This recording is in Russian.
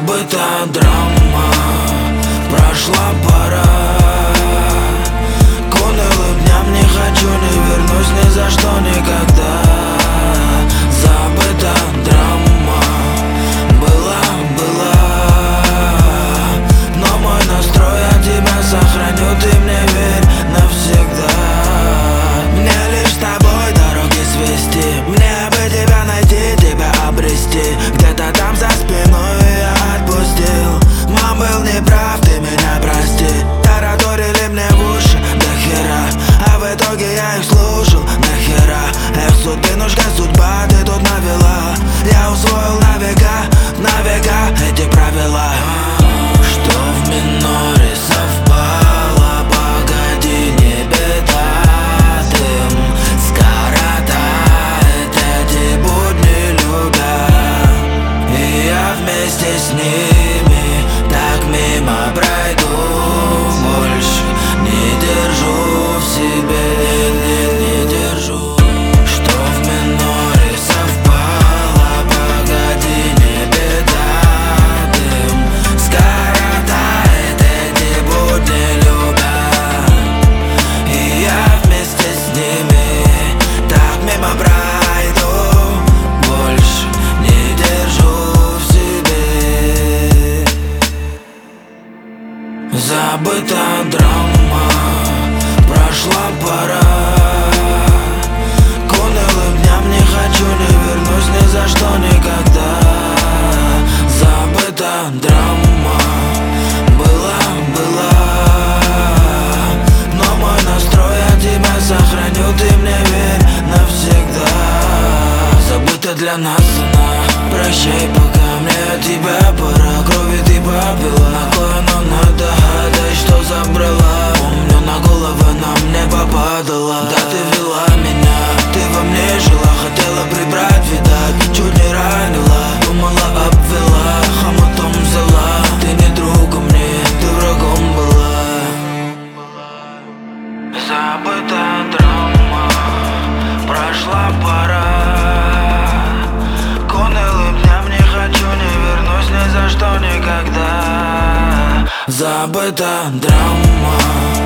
Забыта драма, прошла пора. К унылым дням не хочу, не вернусь ни за что никогда. Забыта драма, была, но мой настрой от тебя сохраню, ты мне верь навсегда. Мне лишь с тобой дороги свести, мне бы тебя найти, тебя обрести. Где-то там за спиной я отпустил. Мам, был неправ, ты меня прости. Тараторили мне в уши до хера, а в итоге я их слушал нахера. Эх, судьбинушка, судьба, ты тут навела. Я усвоил на века эти правила. Что в миноре совпало, погоди, не беда. Дым скоротает эти будни любя, и я вместе с ними так мимо пройду. Больше не держу в себе, не держу. Что в миноре совпало, погоди, не беда. Дым скоротает эти будни любя, и я вместе с ними так мимо пройду. Больше не держу в себе. Забыта драма, прошла пора. К унылым дням не хочу, не вернусь ни за что никогда. Забыта драма, была, но мой настрой от тебя сохраню, ты мне верь навсегда. Забыта для нас она, прощай, пока мне от тебя пора. Крови ты попила, на кое нам надо, дай что забрала. Помню, на голову нам не попадала. Да, ты вела меня, ты во мне жила. Хотела прибрать, видать, чуть не ранила. Думала, обвела, хомутом взяла. Ты не другом мне, ты врагом была. Забыта драма, прошла пора. К унылым дням не хочу, не вернусь ни за что никогда. Забыта драма.